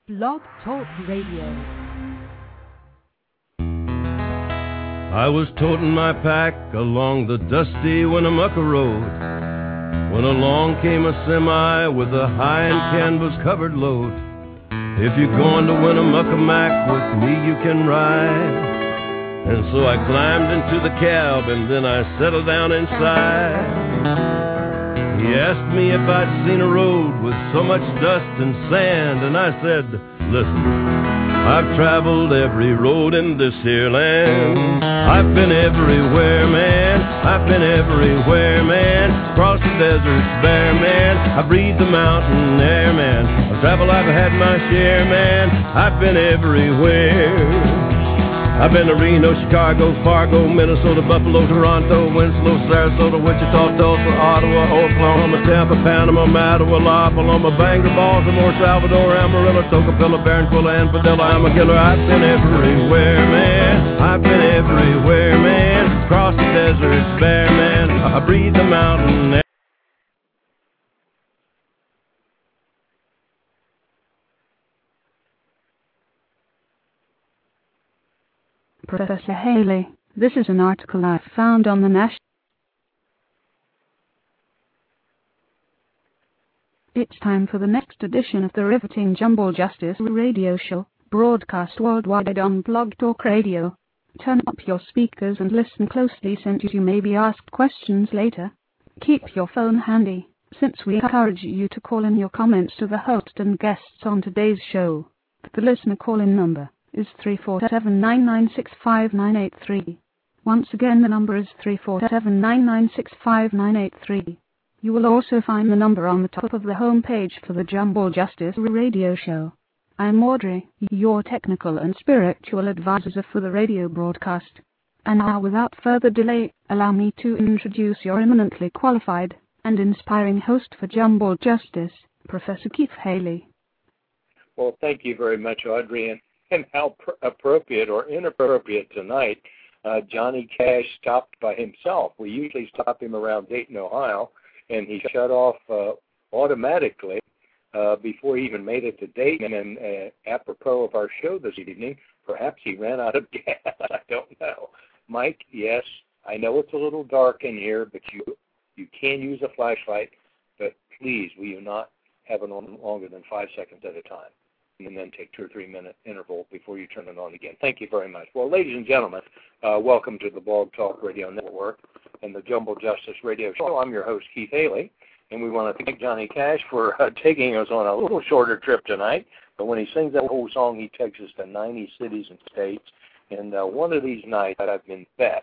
Blog Talk Radio. I was toting my pack along the dusty Winnemucca Road when along came a semi with a high and canvas-covered load. If you're going to Winnemucca Mac with me, you can ride. And so I climbed into the cab and then I settled down inside. He asked me if I'd seen a road with so much dust and sand, and I said, listen, I've traveled every road in this here land. I've been everywhere, man. I've been everywhere, man. Across the deserts bare, man. I breathe the mountain air, man. I've traveled, I've had my share, man. I've been everywhere. I've been to Reno, Chicago, Fargo, Minnesota, Buffalo, Toronto, Winslow, Sarasota, Wichita, Tulsa, Ottawa, Oklahoma, Tampa, Panama, Mattawa, La Paloma, Bangor, Baltimore, Salvador, Amarillo, Tocopilla, Barranquilla, and Padilla. I'm a killer. I've been everywhere, man. I've been everywhere, man. Across the deserts bare, man. I breathe the mountain air. Professor Haley, this is an article I found on the National. It's time for the next edition of the riveting Jumble Justice radio show, broadcast worldwide on Blog Talk Radio. Turn up your speakers and listen closely since you may be asked questions later. Keep your phone handy, since we encourage you to call in your comments to the host and guests on today's show. The listener call-in number is 347-996-5983. Once again, the number is 347-996-5983. You will also find the number on the top of the home page for the Jumble Justice radio show. I'm Audrey, your technical and spiritual advisor for the radio broadcast. And now, without further delay, allow me to introduce your eminently qualified and inspiring host for Jumble Justice, Professor Keith Haley. Well, thank you very much, Audrey. And how appropriate or inappropriate tonight, Johnny Cash stopped by himself. We usually stop him around Dayton, Ohio, and he shut off automatically before he even made it to Dayton. And apropos of our show this evening, perhaps he ran out of gas. I don't know. Mike, yes, I know it's a little dark in here, but you can use a flashlight, but please, will you not have it on longer than 5 seconds at a time? And then take 2 or 3 minute interval before you turn it on again. Thank you very much. Well, ladies and gentlemen, welcome to the Blog Talk Radio Network and the Jumble Justice Radio Show. I'm your host, Keith Haley, and we want to thank Johnny Cash for taking us on a little shorter trip tonight. But when he sings that whole song, he takes us to 90 cities and states. And one of these nights I've been bet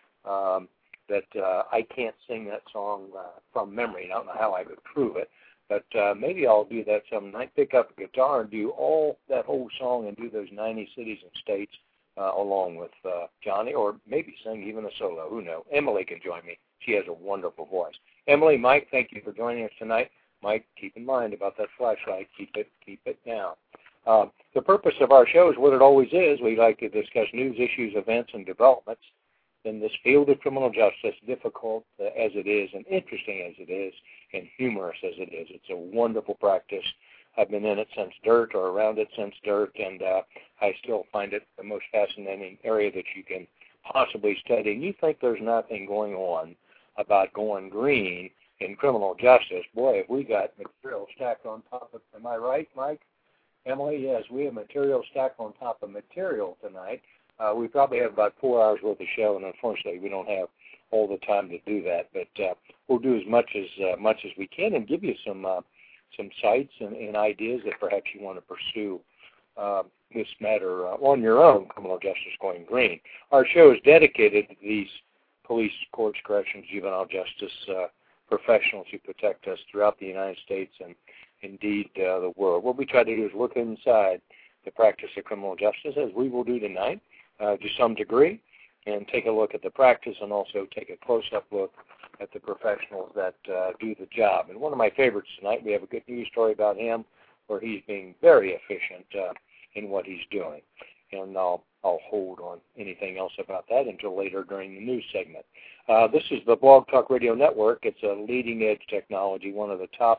that I can't sing that song from memory. I don't know how I could prove it. But maybe I'll do that some night, pick up a guitar and do that whole song and do those 90 cities and states along with Johnny, or maybe sing even a solo. Who knows? Emily can join me. She has a wonderful voice. Emily, Mike, thank you for joining us tonight. Mike, keep in mind about that flashlight. Keep it down. The purpose of our show is what it always is. We like to discuss news, issues, events, and developments in this field of criminal justice, difficult as it is and interesting as it is and humorous as it is. It's a wonderful practice. I've been in it since dirt or around it since dirt, and I still find it the most fascinating area that you can possibly study. And you think there's nothing going on about going green in criminal justice. Boy, have we got material stacked on top of, am I right, Mike? Emily, yes, we have material stacked on top of material tonight. We probably have about 4 hours worth of show, and unfortunately, we don't have all the time to do that. But we'll do as much as we can and give you some sites and ideas that perhaps you want to pursue this matter on your own. Criminal justice going green. Our show is dedicated to these police, courts, corrections, juvenile justice professionals who protect us throughout the United States and indeed the world. What we try to do is look inside the practice of criminal justice, as we will do tonight. To some degree, and take a look at the practice and also take a close-up look at the professionals that do the job. And one of my favorites tonight, we have a good news story about him where he's being very efficient in what he's doing. And I'll hold on anything else about that until later during the news segment. This is the Blog Talk Radio Network. It's a leading-edge technology, one of the top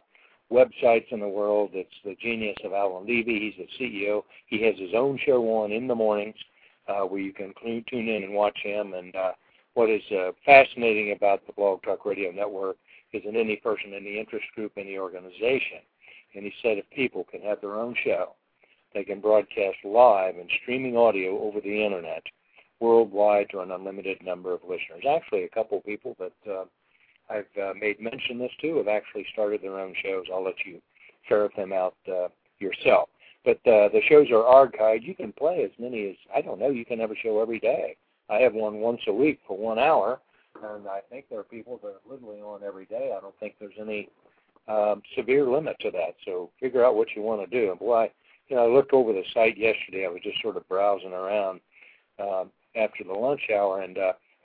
websites in the world. It's the genius of Alan Levy. He's the CEO. He has his own show on in the mornings where you can tune in and watch him. And what is fascinating about the Blog Talk Radio Network is that any person, any interest group, any organization, any set of people can have their own show. They can broadcast live and streaming audio over the Internet worldwide to an unlimited number of listeners. Actually, a couple of people that I've made mention this to have actually started their own shows. I'll let you ferret them out yourself. But the shows are archived. You can play as many as, I don't know, you can have a show every day. I have one once a week for 1 hour, and I think there are people that are literally on every day. I don't think there's any severe limit to that. So figure out what you want to do. And boy, I looked over the site yesterday. I was just sort of browsing around after the lunch hour, and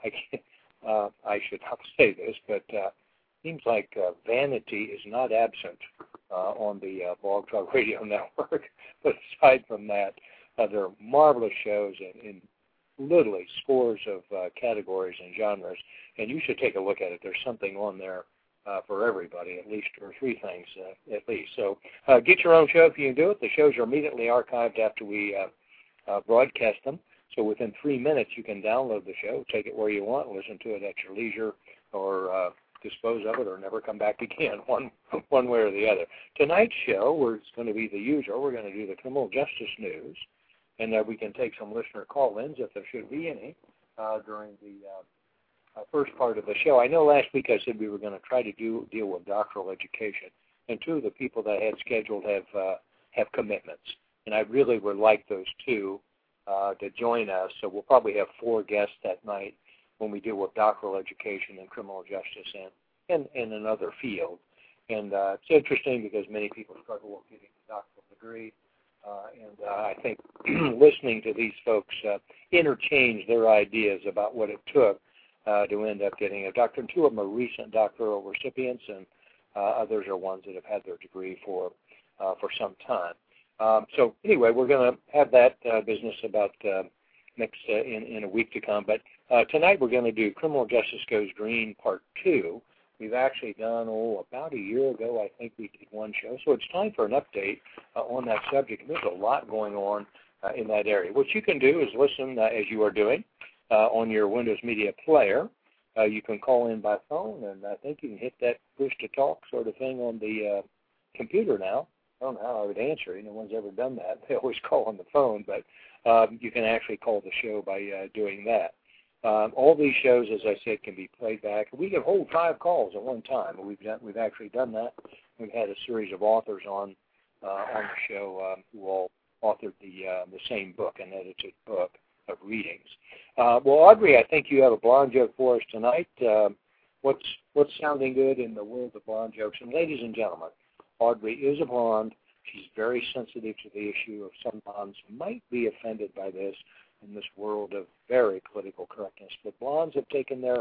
I should not say this, but it seems like vanity is not absent on the Blog Talk Radio Network. But aside from that, there are marvelous shows in literally scores of categories and genres, and you should take a look at it. There's something on there for everybody, at least 2 or 3 things at least. So get your own show if you can do it. The shows are immediately archived after we broadcast them. So within 3 minutes, you can download the show, take it where you want, listen to it at your leisure, or dispose of it, or never come back again, one way or the other. Tonight's show, where it's going to be the usual, we're going to do the criminal justice news, and we can take some listener call-ins if there should be any during the first part of the show. I know last week I said we were going to try to deal with doctoral education, and 2 of the people that I had scheduled have commitments, and I really would like those 2 to join us. So we'll probably have 4 guests that night when we deal with doctoral education and criminal justice and in another field. And it's interesting because many people struggle with getting a doctoral degree. And I think listening to these folks interchange their ideas about what it took to end up getting a doctorate. And 2 of them are recent doctoral recipients, and others are ones that have had their degree for some time. So anyway, we're going to have that business about next in a week to come. But tonight we're going to do Criminal Justice Goes Green Part 2. We've actually done, about a year ago, I think we did 1 show. So it's time for an update on that subject. There's a lot going on in that area. What you can do is listen, as you are doing, on your Windows Media Player. You can call in by phone, and I think you can hit that push-to-talk sort of thing on the computer now. I don't know how I would answer. No one's ever done that. They always call on the phone, but you can actually call the show by doing that. All these shows, as I said, can be played back. We can hold 5 calls at one time. We've actually done that. We've had a series of authors on the show who all authored the same book, an edited book of readings. Well, Audrey, I think you have a blonde joke for us tonight. What's sounding good in the world of blonde jokes? And ladies and gentlemen, Audrey is a blonde. She's very sensitive to the issue of some blondes might be offended by this in this world of very political correctness. But blondes have taken their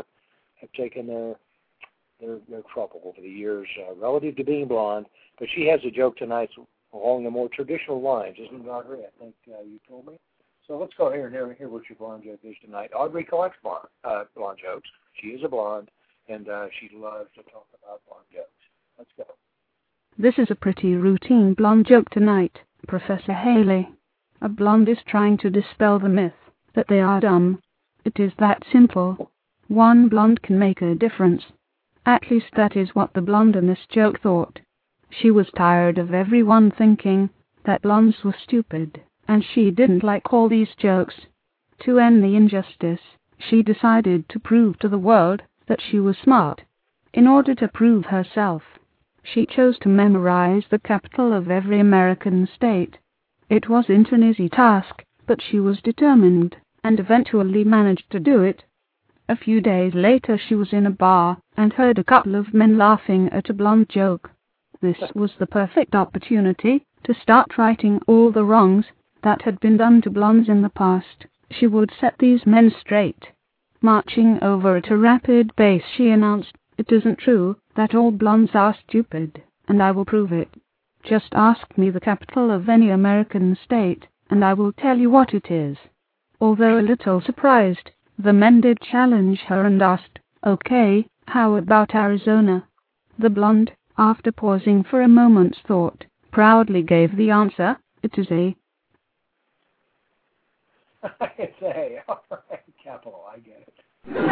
trouble over the years relative to being blonde. But she has a joke tonight along the more traditional lines, isn't it, Audrey? I think you told me. So let's go here and hear what your blonde joke is tonight. Audrey collects blonde jokes. She is a blonde, and she loves to talk about blonde jokes. Let's go. This is a pretty routine blonde joke tonight, Professor Haley. A blonde is trying to dispel the myth that they are dumb. It is that simple. 1 blonde can make a difference. At least that is what the blonde in this joke thought. She was tired of everyone thinking that blondes were stupid, and she didn't like all these jokes. To end the injustice, she decided to prove to the world that she was smart. In order to prove herself, she chose to memorize the capital of every American state. It wasn't an easy task, but she was determined, and eventually managed to do it. A few days later she was in a bar, and heard a couple of men laughing at a blonde joke. This was the perfect opportunity to start righting all the wrongs that had been done to blondes in the past. She would set these men straight. Marching over at a rapid pace, she announced, "It isn't true that all blondes are stupid, and I will prove it. Just ask me the capital of any American state, and I will tell you what it is." Although a little surprised, the men did challenge her and asked, "Okay, how about Arizona?" The blonde after pausing for a moment's thought, proudly gave the answer. It is A. It's A. All right, capital, I get it.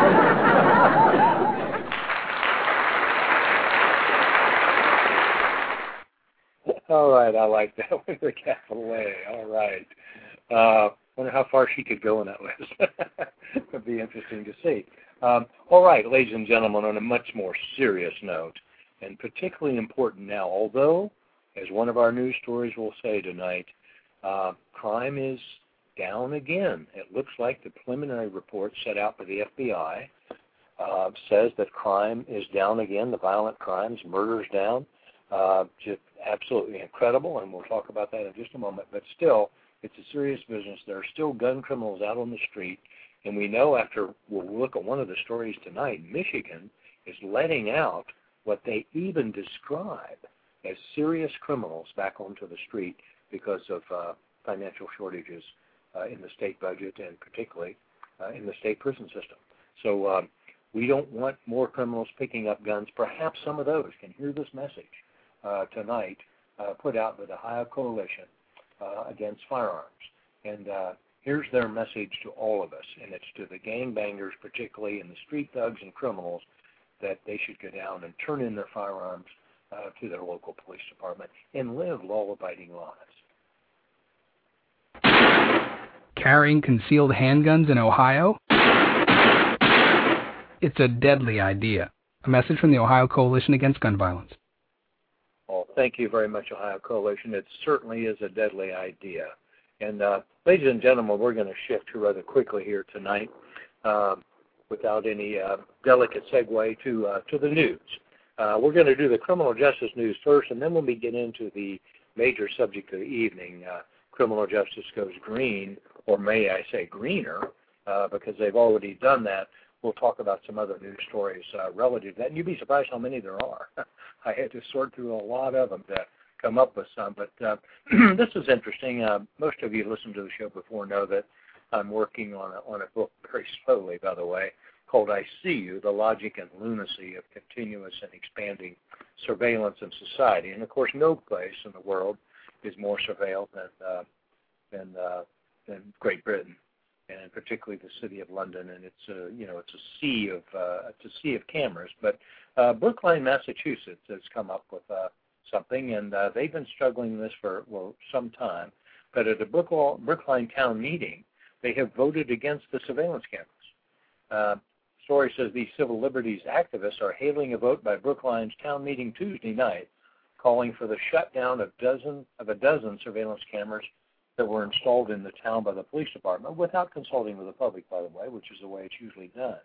All right, I like that with the capital A. All right. Wonder how far she could go in that list. It'd be interesting to see. All right, ladies and gentlemen, on a much more serious note, and particularly important now, although, as one of our news stories will say tonight, crime is down again. It looks like the preliminary report set out by the FBI says that crime is down again, the violent crimes, murders down. Just absolutely incredible, and we'll talk about that in just a moment. But still, it's a serious business. There are still gun criminals out on the street, and we know after we'll look at one of the stories tonight, Michigan is letting out what they even describe as serious criminals back onto the street because of financial shortages in the state budget and particularly in the state prison system. So we don't want more criminals picking up guns. Perhaps some of those can hear this message tonight put out by the Ohio Coalition Against Firearms. And here's their message to all of us, and it's to the gangbangers particularly and the street thugs and criminals that they should go down and turn in their firearms to their local police department and live law-abiding lives. Carrying concealed handguns in Ohio? It's a deadly idea. A message from the Ohio Coalition Against Gun Violence. Well, thank you very much, Ohio Coalition. It certainly is a deadly idea. And ladies and gentlemen, we're going to shift rather quickly here tonight without any delicate segue to the news. We're going to do the criminal justice news first, and then when we get into the major subject of the evening, criminal justice goes green, or may I say greener, because they've already done that. We'll talk about some other news stories relative to that. And you'd be surprised how many there are. I had to sort through a lot of them to come up with some. But this is interesting. Most of you who listened to the show before know that I'm working on a book very slowly, by the way, called I See You, The Logic and Lunacy of Continuous and Expanding Surveillance in Society. And, of course, no place in the world is more surveilled than Great Britain, and particularly the city of London, and it's a sea of cameras. But Brookline, Massachusetts, has come up with something, and they've been struggling with this for some time. But at a Brookline town meeting, they have voted against the surveillance cameras. Story says these civil liberties activists are hailing a vote by Brookline's town meeting Tuesday night, calling for the shutdown of a dozen surveillance cameras that were installed in the town by the police department without consulting with the public, by the way, which is the way it's usually done.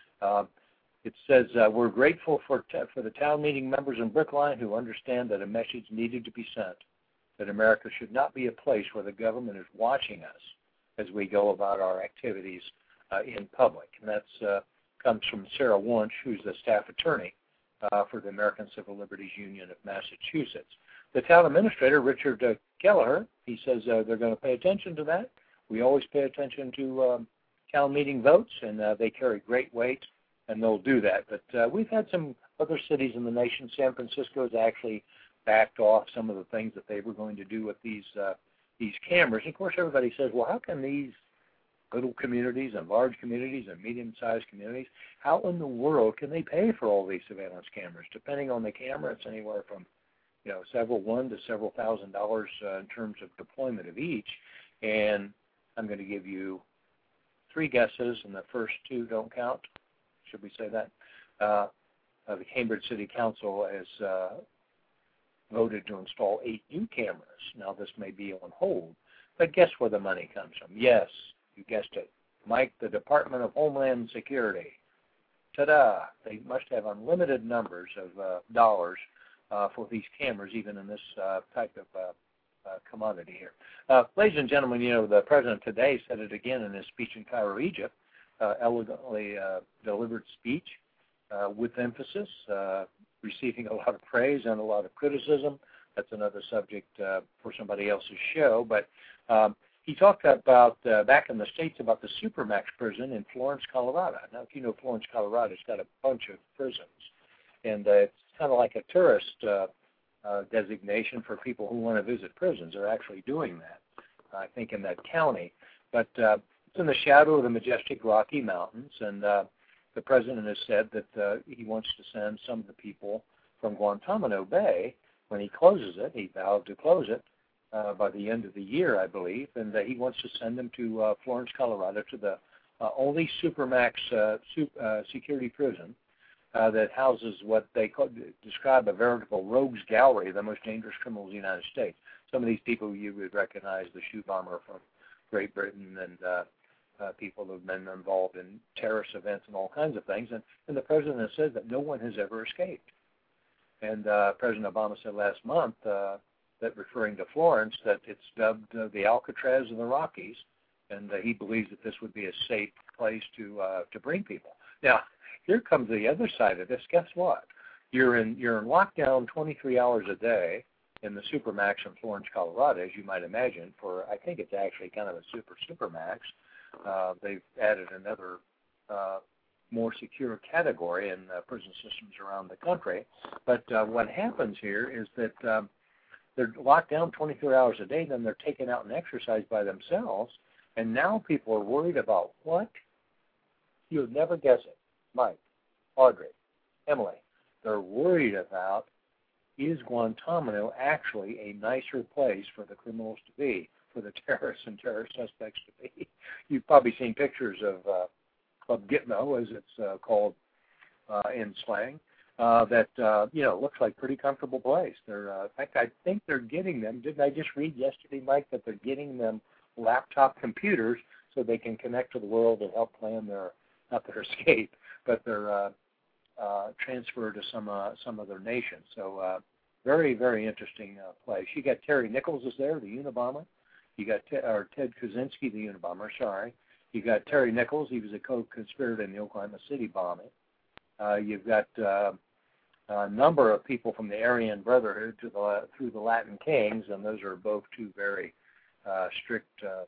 It says, we're grateful for the town meeting members in Brookline who understand that a message needed to be sent, that America should not be a place where the government is watching us as we go about our activities in public. And that comes from Sarah Wunsch, who's the staff attorney for the American Civil Liberties Union of Massachusetts. The town administrator, Richard Kelleher, he says they're going to pay attention to that. We always pay attention to town meeting votes, and they carry great weight, and they'll do that. But we've had some other cities in the nation. San Francisco has actually backed off some of the things that they were going to do with these cameras. And of course, everybody says, well, how can these little communities and large communities and medium-sized communities, how in the world can they pay for all these surveillance cameras? Depending on the camera, it's anywhere from several $1,000 to several $1,000s in terms of deployment of each. And I'm going to give you 3 guesses, and the first 2 don't count. Should we say that? The Cambridge City Council has voted to install 8 new cameras. Now, this may be on hold, but guess where the money comes from? Yes, you guessed it. Mike, the Department of Homeland Security. Ta-da! They must have unlimited numbers of dollars for these cameras, even in this type of commodity here. Ladies and gentlemen, the president today said it again in his speech in Cairo, Egypt, elegantly delivered speech with emphasis, receiving a lot of praise and a lot of criticism. That's another subject for somebody else's show. But he talked about, back in the States, about the Supermax prison in Florence, Colorado. Now, if you know Florence, Colorado, it's got a bunch of prisons. And it's kind of like a tourist designation for people who want to visit prisons. They're actually doing that, I think, in that county. But it's in the shadow of the majestic Rocky Mountains, and the president has said that he wants to send some of the people from Guantanamo Bay. When he closes it, he vowed to close it by the end of the year, I believe, and he wants to send them to Florence, Colorado, to the only Supermax security prison that houses what they describe a veritable rogues gallery of the most dangerous criminals in the United States. Some of these people you would recognize, the shoe bomber from Great Britain, and people who have been involved in terrorist events and all kinds of things. And the president has said that no one has ever escaped. And President Obama said last month that, referring to Florence, that it's dubbed the Alcatraz of the Rockies, and he believes that this would be a safe place to bring people. Now, here comes the other side of this. Guess what? You're in lockdown 23 hours a day in the Supermax in Florence, Colorado, as you might imagine. For I think it's actually kind of a Supermax. They've added another more secure category in prison systems around the country. But what happens here is that they're locked down 23 hours a day, then they're taken out and exercised by themselves, and now people are worried about what? You would never guess it. Mike, Audrey, Emily, they're worried about, is Guantanamo actually a nicer place for the criminals to be, for the terrorists and terrorist suspects to be? You've probably seen pictures of Club Gitmo, as it's called in slang, that looks like a pretty comfortable place. They're, in fact, I think they're getting them. Didn't I just read yesterday, Mike, that they're getting them laptop computers so they can connect to the world and help plan their, not their escape, but their transfer to some other nation. So very, very interesting place. You got Terry Nichols is there, the Unabomber. You got Ted Kaczynski, the Unabomber, sorry. You got Terry Nichols. He was a co-conspirator in the Oklahoma City bombing. You've got a number of people from the Aryan Brotherhood through the Latin Kings, and those are both two very strict,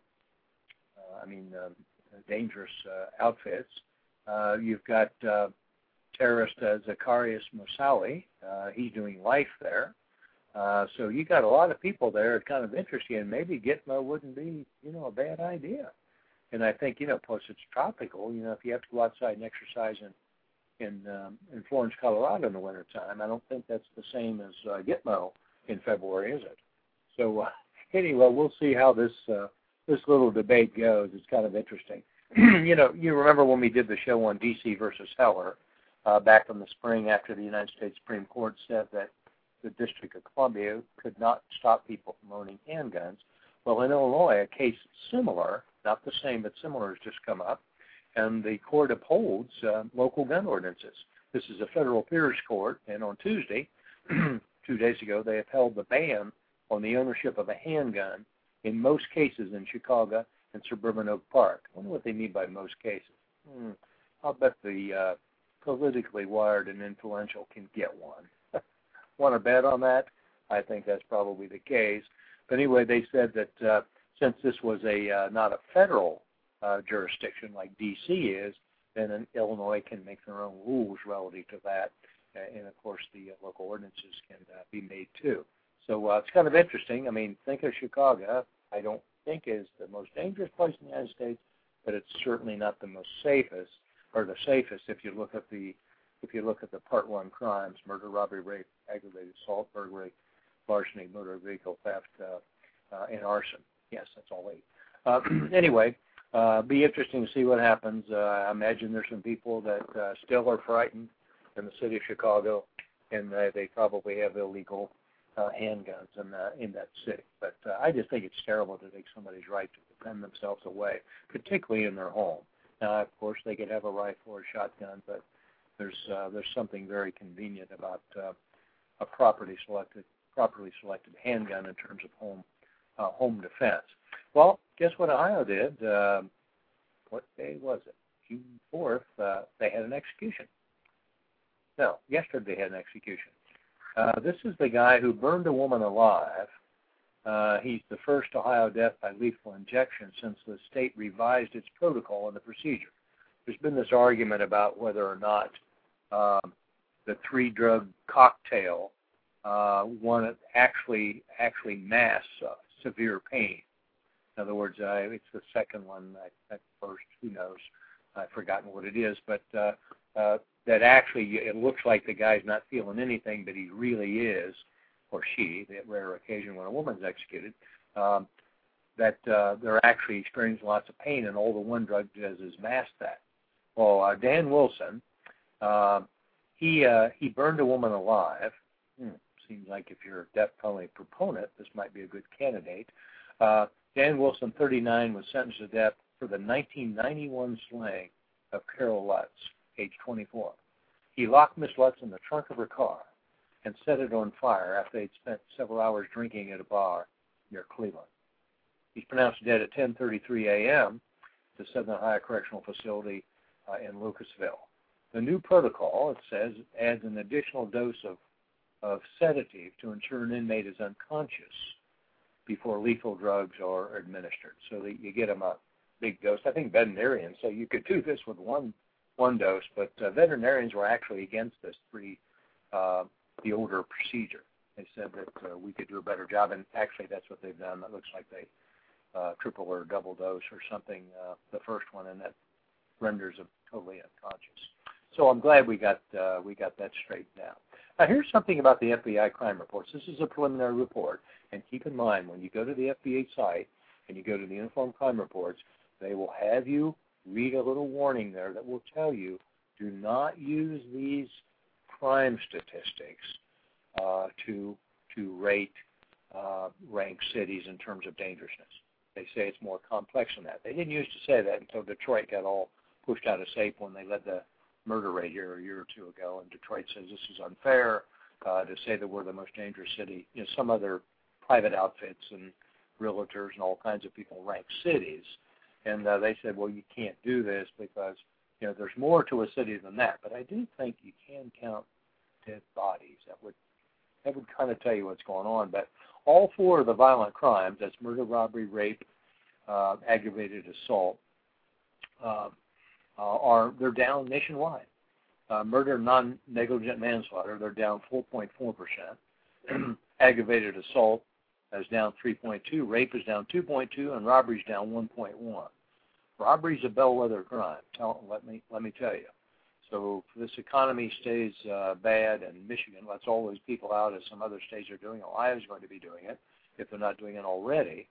dangerous outfits. You've got terrorist Zacharias Moussaoui. He's doing life there. So you got a lot of people there. It's kind of interesting, and maybe Gitmo wouldn't be, a bad idea. And I think, plus it's tropical. If you have to go outside and exercise in Florence, Colorado in the wintertime, I don't think that's the same as Gitmo in February, is it? So anyway, we'll see how this little debate goes. It's kind of interesting. You remember when we did the show on D.C. versus Heller back in the spring after the United States Supreme Court said that the District of Columbia could not stop people from owning handguns. Well, in Illinois, a case similar, not the same, but similar, has just come up, and the court upholds local gun ordinances. This is a federal appeals court, and on Tuesday, 2 days ago, they upheld the ban on the ownership of a handgun in most cases in Chicago and suburban Oak Park. I wonder what they mean by most cases. I'll bet the politically wired and influential can get one. Want to bet on that? I think that's probably the case. But anyway, they said that since this was not a federal jurisdiction like D.C. is, then Illinois can make their own rules relative to that. And, of course, the local ordinances can be made, too. So it's kind of interesting. I mean, think of Chicago. I don't think is the most dangerous place in the United States, but it's certainly not the most safest, or the safest if you look at the Part 1 crimes: murder, robbery, rape, aggravated assault, burglary, larceny, motor vehicle theft, and arson. Yes, that's all 8. Anyway, be interesting to see what happens. I imagine there's some people that still are frightened in the city of Chicago, and they probably have illegal handguns in that city. But I just think it's terrible to take somebody's right to defend themselves away, particularly in their home. Now, of course, they could have a rifle or shotgun, but there's something very convenient about a properly selected handgun in terms of home defense. Well, guess what Ohio did? What day was it? June 4th. They had an execution. No, yesterday they had an execution. This is the guy who burned a woman alive. He's the first Ohio death by lethal injection since the state revised its protocol and the procedure. There's been this argument about whether or not the 3-drug cocktail, one that actually masks severe pain. In other words, it's the second one. At first, who knows? I've forgotten what it is, but that actually it looks like the guy's not feeling anything, but he really is, or she, the rare occasion when a woman's executed, that they're actually experiencing lots of pain, and all the one drug does is mask that. Well, Dan Wilson, he burned a woman alive. Seems like if you're a death penalty proponent, this might be a good candidate. Dan Wilson, 39, was sentenced to death for the 1991 slaying of Carol Lutz, age 24. He locked Miss Lutz in the trunk of her car and set it on fire after they'd spent several hours drinking at a bar near Cleveland. He's pronounced dead at 10:33 a.m. at the Southern Ohio Correctional Facility in Lucasville. The new protocol, it says, adds an additional dose of sedative to ensure an inmate is unconscious before lethal drugs are administered, so that you get them a big dose. I think veterinarians say you could do this with one dose, but veterinarians were actually against this the older procedure. They said that we could do a better job, and actually that's what they've done. It looks like they triple or double dose or something, the first one, and that renders them totally unconscious. So I'm glad we got that straightened out. Now here's something about the FBI crime reports. This is a preliminary report, and keep in mind when you go to the FBI site and you go to the Uniform Crime Reports, they will have you read a little warning there that will tell you do not use these crime statistics to rate rank cities in terms of dangerousness. They say it's more complex than that. They didn't used to say that until Detroit got all pushed out of shape when they led the murder rate here a year or two ago, and Detroit says this is unfair to say that we're the most dangerous city. You know, some other private outfits and realtors and all kinds of people rank cities, and they said, well, you can't do this because there's more to a city than that. But I do think you can count dead bodies. That would kind of tell you what's going on. But all four of the violent crimes, that's murder, robbery, rape, aggravated assault, they're down nationwide. Murder, non-negligent manslaughter, they're down 4.4%. Aggravated assault is down 3.2%. Rape is down 2.2%, and robbery is down 1.1%. Robbery is a bellwether crime. Let me tell you. So if this economy stays bad, and Michigan lets all those people out, as some other states are doing, Ohio's going to be doing it if they're not doing it already.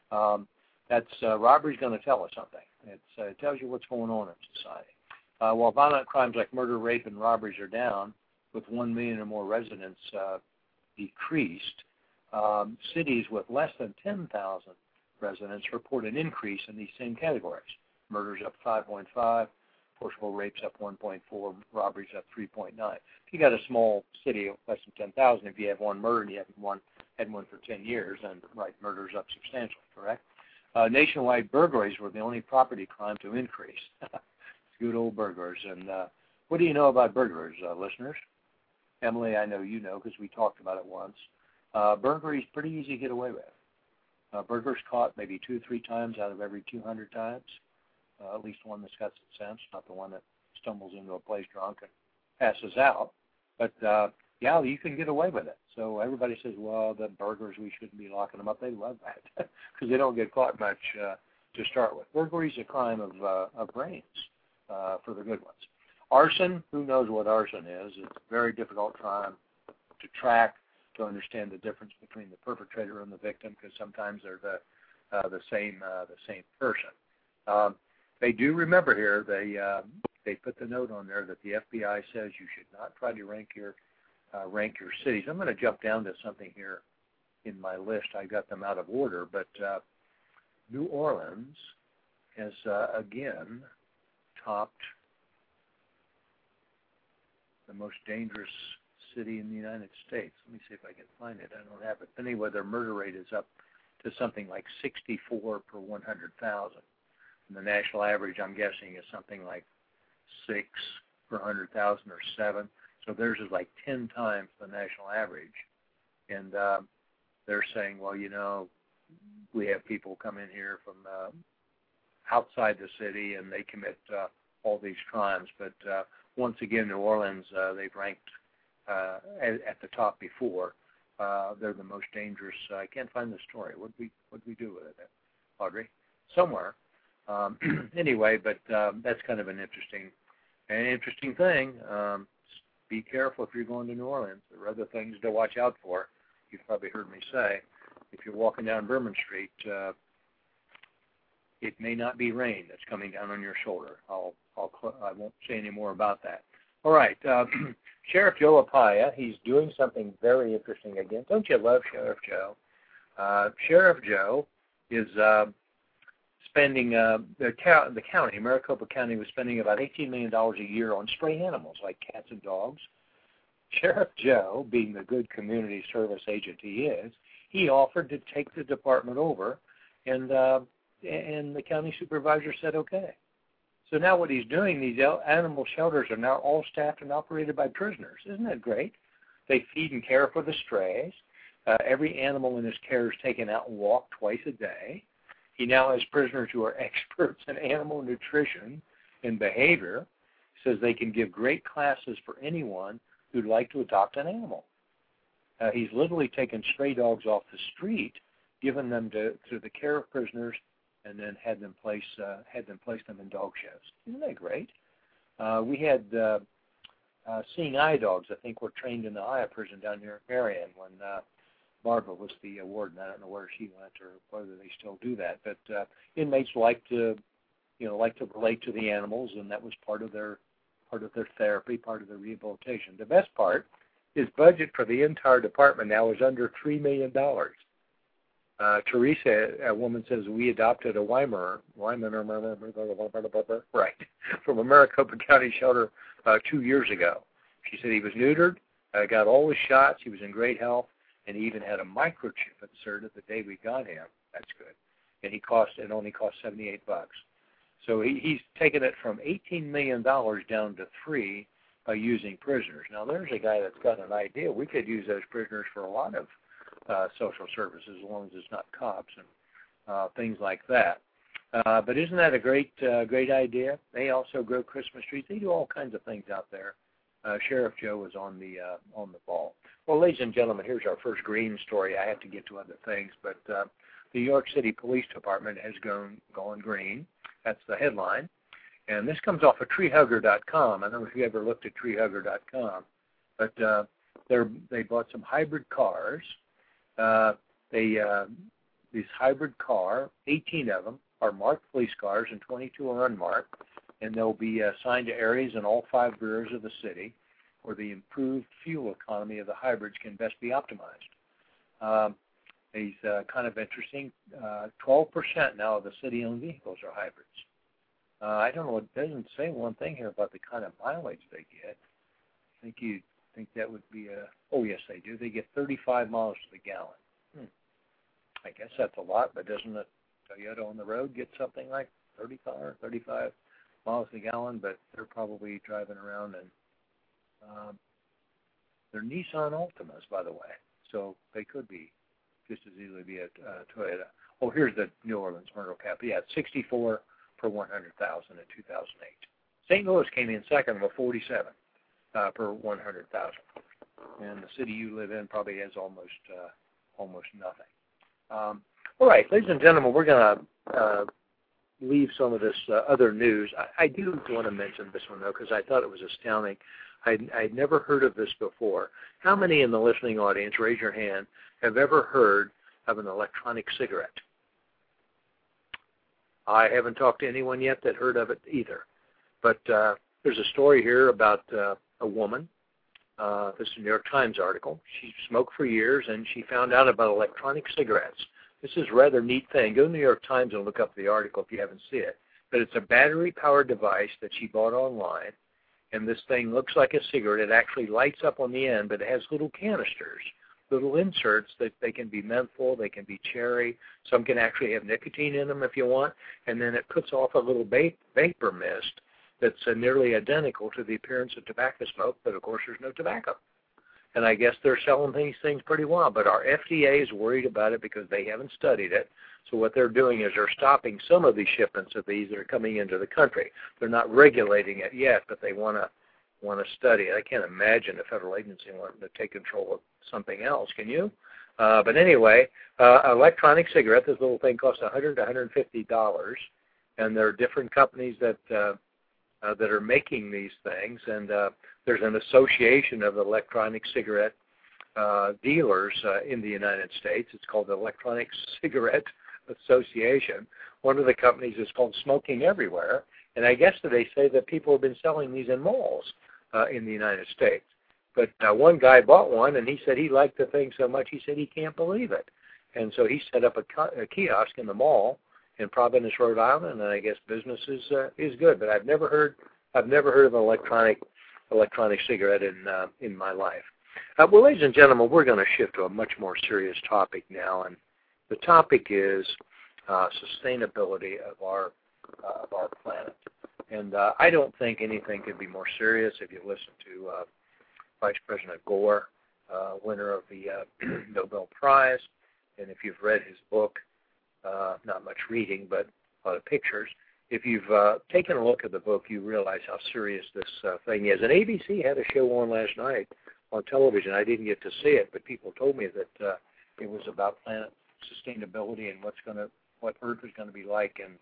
Robbery's going to tell us something. It tells you what's going on in society. While violent crimes like murder, rape, and robberies are down, with 1 million or more residents decreased, cities with less than 10,000 residents report an increase in these same categories. Murders up 5.5, forcible rapes up 1.4, robberies up 3.9. If you got a small city of less than 10,000, if you have one murder and you had one for 10 years, then murder's up substantially, correct? Nationwide burglaries were the only property crime to increase. It's good old burglars. And what do you know about burglars, listeners? Emily, I know you know because we talked about it once. Burglary is pretty easy to get away with. Burglars caught maybe 2 or 3 times out of every 200 times. At least one that's got some sense, not the one that stumbles into a place drunk and passes out. But, yeah, you can get away with it. So everybody says, well, the burglars, we shouldn't be locking them up. They love that because they don't get caught much to start with. Burglary is a crime of brains for the good ones. Arson, who knows what arson is? It's a very difficult crime to track, to understand the difference between the perpetrator and the victim, because sometimes they're the same person. They do remember here, they put the note on there that the FBI says you should not try to rank your cities. I'm going to jump down to something here in my list. I got them out of order, but New Orleans has again topped the most dangerous city in the United States. Let me see if I can find it. I don't have it. Anyway, their murder rate is up to something like 64 per 100,000. And the national average, I'm guessing, is something like 6 per 100,000 or 7. So theirs is like 10 times the national average. And they're saying, well, we have people come in here from outside the city and they commit all these crimes. But once again, New Orleans, they've ranked at the top before. They're the most dangerous. I can't find the story. What we do with it, Audrey? Somewhere. Anyway, but that's kind of an interesting thing. Be careful if you're going to New Orleans. There are other things to watch out for. You've probably heard me say, if you're walking down Bourbon Street, it may not be rain that's coming down on your shoulder. I won't say any more about that. All right, Sheriff Joe Arpaia, he's doing something very interesting again. Don't you love Sheriff Joe? Sheriff Joe is spending, the county, Maricopa County, was spending about $18 million a year on stray animals like cats and dogs. Sheriff Joe, being the good community service agent he is, he offered to take the department over, and the county supervisor said okay. So now what he's doing, these animal shelters are now all staffed and operated by prisoners. Isn't that great? They feed and care for the strays. Every animal in his care is taken out and walked twice a day. He now has prisoners who are experts in animal nutrition and behavior. He says they can give great classes for anyone who'd like to adopt an animal. He's literally taken stray dogs off the street, given them to the care of prisoners, and then had them place them in dog shows. Isn't that great? We had seeing eye dogs. I think were trained in the Aya prison down here in Marion when Barbara was the warden. I don't know where she went or whether they still do that. But inmates like to relate to the animals, and that was part of their therapy, part of their rehabilitation. The best part, his budget for the entire department now is under $3 million. Teresa, a woman, says we adopted a Weimaraner, right, from a Maricopa County shelter 2 years ago. She said he was neutered, got all his shots, he was in great health, and he even had a microchip inserted the day we got him. That's good. And it only cost $78. So he's taken it from $18 million down to $3 million by using prisoners. Now there's a guy that's got an idea. We could use those prisoners for a lot of social services, as long as it's not cops and things like that. But isn't that a great idea? They also grow Christmas trees. They do all kinds of things out there. Sheriff Joe is on the ball. Well, ladies and gentlemen, here's our first green story. I have to get to other things, but the New York City Police Department has gone green. That's the headline. And this comes off of treehugger.com. I don't know if you ever looked at treehugger.com, but they bought some hybrid cars. These hybrid car, 18 of them, are marked police cars and 22 are unmarked, and they'll be assigned to areas in all 5 boroughs of the city where the improved fuel economy of the hybrids can best be optimized. These kind of interesting. 12% now of the city-owned vehicles are hybrids. I don't know. It doesn't say one thing here about the kind of mileage they get. I think you'd think that would be oh, yes, they do. They get 35 miles to the gallon. I guess that's a lot, but doesn't a Toyota on the road get something like 35 miles to the gallon? But they're probably driving around, and they're Nissan Altimas, by the way, so they could be just as easily be a Toyota. Oh, here's the New Orleans Myrtle Cap. Yeah, it's 64 per 100,000 in 2008. St. Louis came in second with 47 per 100,000, and the city you live in probably has almost nothing. All right, ladies and gentlemen, we're going to leave some of this other news. I do want to mention this one, though, because I thought it was astounding. I'd never heard of this before. How many in the listening audience, raise your hand, have ever heard of an electronic cigarette? I haven't talked to anyone yet that heard of it either. But there's a story here about a woman. This is a New York Times article. She smoked for years, and she found out about electronic cigarettes. This is a rather neat thing. Go to New York Times and look up the article if you haven't seen it. But it's a battery-powered device that she bought online, and this thing looks like a cigarette. It actually lights up on the end, but it has little canisters, little inserts that they can be menthol, they can be cherry. Some can actually have nicotine in them if you want, and then it puts off a little vapor mist that's nearly identical to the appearance of tobacco smoke, but of course there's no tobacco. And I guess they're selling these things pretty well, but our FDA is worried about it because they haven't studied it. So what they're doing is they're stopping some of these shipments of these that are coming into the country. They're not regulating it yet, but they want want to study it. I can't imagine a federal agency wanting to take control of something else. Can you? But anyway, electronic cigarette, this little thing costs $100 to $150, and there are different companies that are making these things, and there's an association of electronic cigarette dealers in the United States. It's called the Electronic Cigarette Association. One of the companies is called Smoking Everywhere, and I guess that they say that people have been selling these in malls in the United States. But one guy bought one, and he said he liked the thing so much, he said he can't believe it. And so he set up a kiosk in the mall in Providence, Rhode Island, and I guess business is good. But I've never heard of an electronic cigarette in my life. Well, ladies and gentlemen, we're going to shift to a much more serious topic now, and the topic is sustainability of our planet. And I don't think anything could be more serious. If you listen to Vice President Gore, winner of the Nobel Prize, and if you've read his book, not much reading, but a lot of pictures, if you've taken a look at the book, you realize how serious this thing is. And ABC had a show on last night on television. I didn't get to see it, but people told me that it was about planet sustainability and what Earth is going to be like in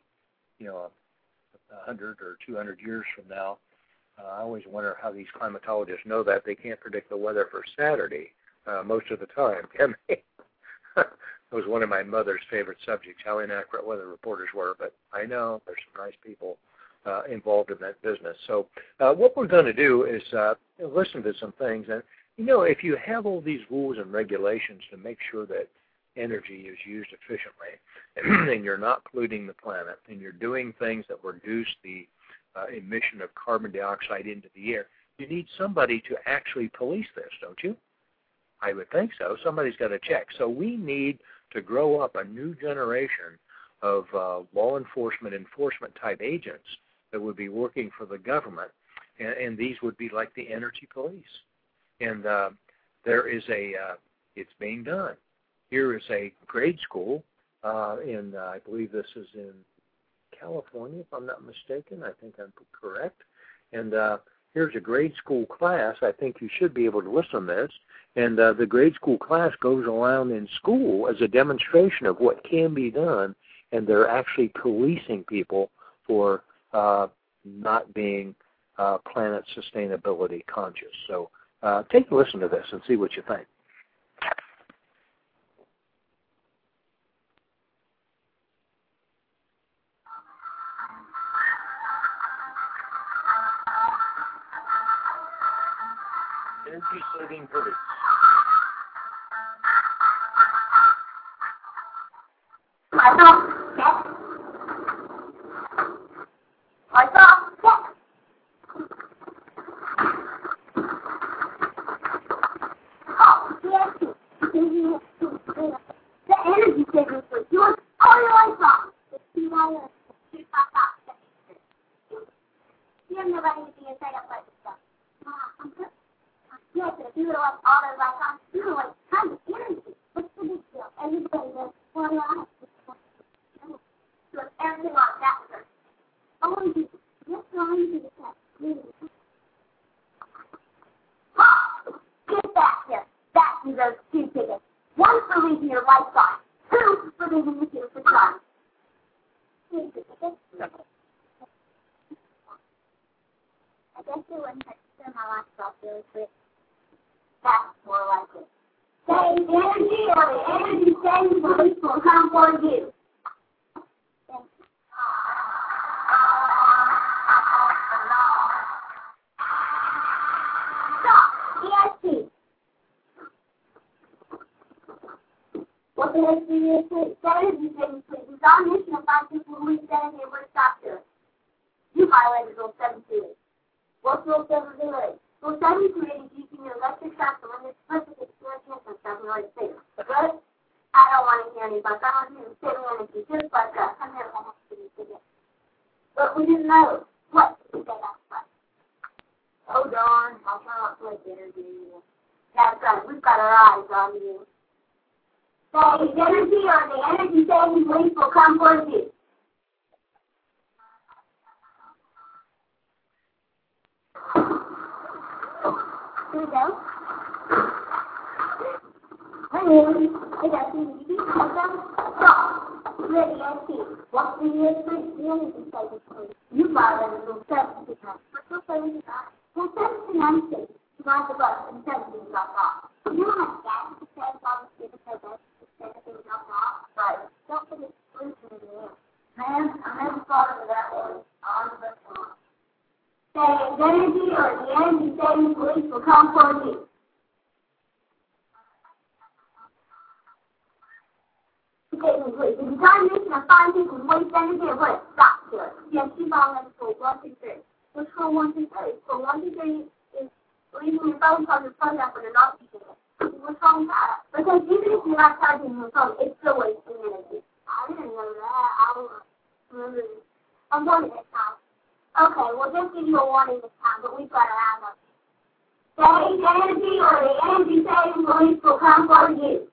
100 or 200 years from now. I always wonder how these climatologists know that. They can't predict the weather for Saturday most of the time, can they? It was one of my mother's favorite subjects, how inaccurate weather reporters were, but I know there's some nice people involved in that business. So what we're going to do is listen to some things. And, if you have all these rules and regulations to make sure that energy is used efficiently and you're not polluting the planet and you're doing things that reduce the emission of carbon dioxide into the air, you need somebody to actually police this, don't you? I would think so. Somebody's got to check. So we need to grow up a new generation of law enforcement type agents that would be working for the government, and these would be like the energy police. And there is it's being done. Here is a grade school I believe this is in California, if I'm not mistaken. I think I'm correct. And here's a grade school class. I think you should be able to listen to this. And the grade school class goes around in school as a demonstration of what can be done, and they're actually policing people for not being planet sustainability conscious. So take a listen to this and see what you think. Energy saving police. Here we go. I got some easy. Stop. Ready, I see. What's the energy cycle for? You buy a little 70 times. What's the 70 times? Well, 79 cents. You buy the bus and 70 drop off. You don't have gas to send obviously because that's drop off. Right. Don't forget pollution in the air. Man, I never thought of that one. On the phone. Say energy or the energy saving police will come for you. If you try to mission or find people who waste energy or what, stop to it. Yes, keep on in school, 1, 2, 3. What's school 1, 2, 3? School 1, 2, 3 is leaving your phone because it's plugged up and you're not using it. What's wrong with that? Because even if you're not charging your phone, it's still wasting energy. I didn't know that. I don't remember this. I'm doing it this time. Okay, we'll just give you a warning this time, but we've got to add up. Save energy or the energy saving police will come for you.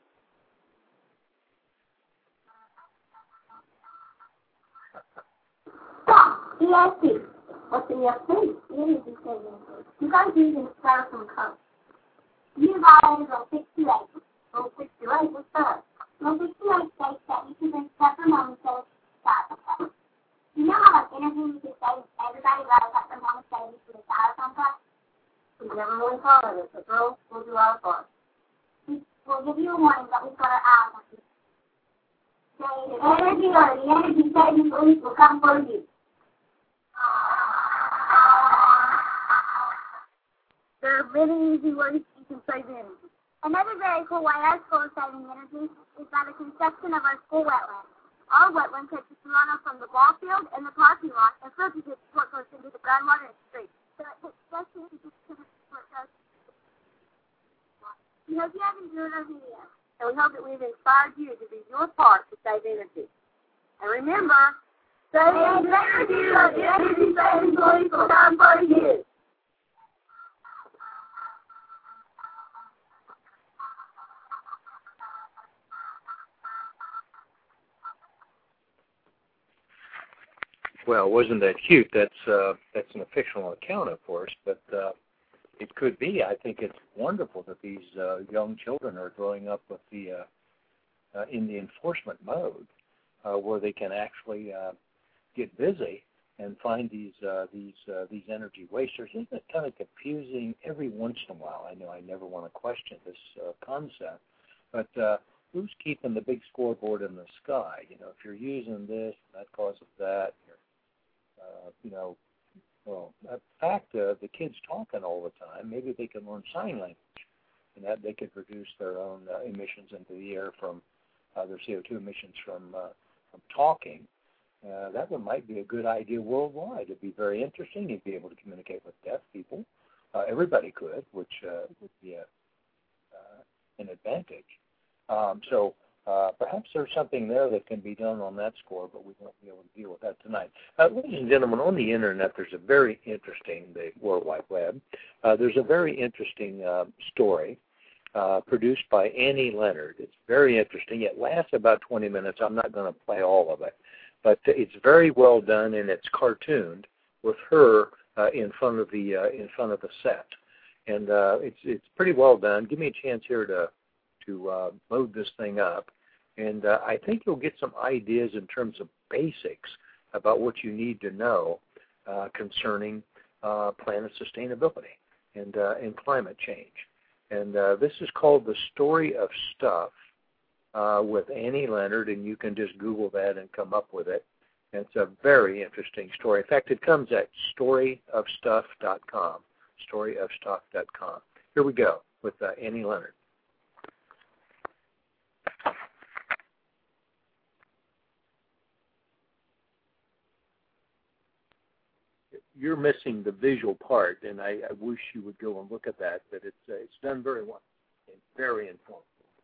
Stop. ESP. What's the ESP? Energy saving. You guys using styrofoam cups. You guys are 68. Well, 68, what's that? Well, 68 states that you can drink peppermint instead of styrofoam. You know how much energy you can save if everybody got a peppermint instead of the styrofoam cup? We've never really thought of it, but girls, we'll do our part. We'll give you a warning that we've got our eyes on you. Save energy or the energy saving police will come for you. There are many easy ways you can save energy. Another very cool way our school is saving energy is by the construction of our school wetlands. Our wetland takes its runoff from the ball field and the parking lot and filters it before it goes into the groundwater and street. So it takes less energy to before it goes. We hope you have enjoyed our video, and we hope that we've inspired you to do your part to save energy. And remember, save energy or the energy saving police will come for you. Well, wasn't that cute? That's an fictional account, of course, but it could be. I think it's wonderful that these young children are growing up with the in the enforcement mode, where they can actually get busy and find these energy wasters. Isn't it kind of confusing every once in a while? I know I never want to question this concept, but who's keeping the big scoreboard in the sky? You know, if you're using this, that causes that. Well, in fact, the kids talking all the time, maybe they can learn sign language, and that they could reduce their own emissions into the air from their CO2 emissions from talking. That one might be a good idea worldwide. It'd be very interesting. You'd be able to communicate with deaf people. Everybody could, which would be an advantage. So perhaps there's something there that can be done on that score, but we won't be able to deal with that tonight. Ladies and gentlemen, on the Internet, there's a very interesting, the World Wide Web, there's a very interesting story produced by Annie Leonard. It's very interesting. It lasts about 20 minutes. I'm not going to play all of it, but it's very well done, and it's cartooned with her in front of the set, and it's pretty well done. Give me a chance here to load this thing up. And I think you'll get some ideas in terms of basics about what you need to know concerning planet sustainability and climate change. And this is called The Story of Stuff with Annie Leonard, and you can just Google that and come up with it. And it's a very interesting story. In fact, it comes at storyofstuff.com, storyofstuff.com. Here we go with Annie Leonard. You're missing the visual part, and I wish you would go and look at that. But it's done very well and very informative.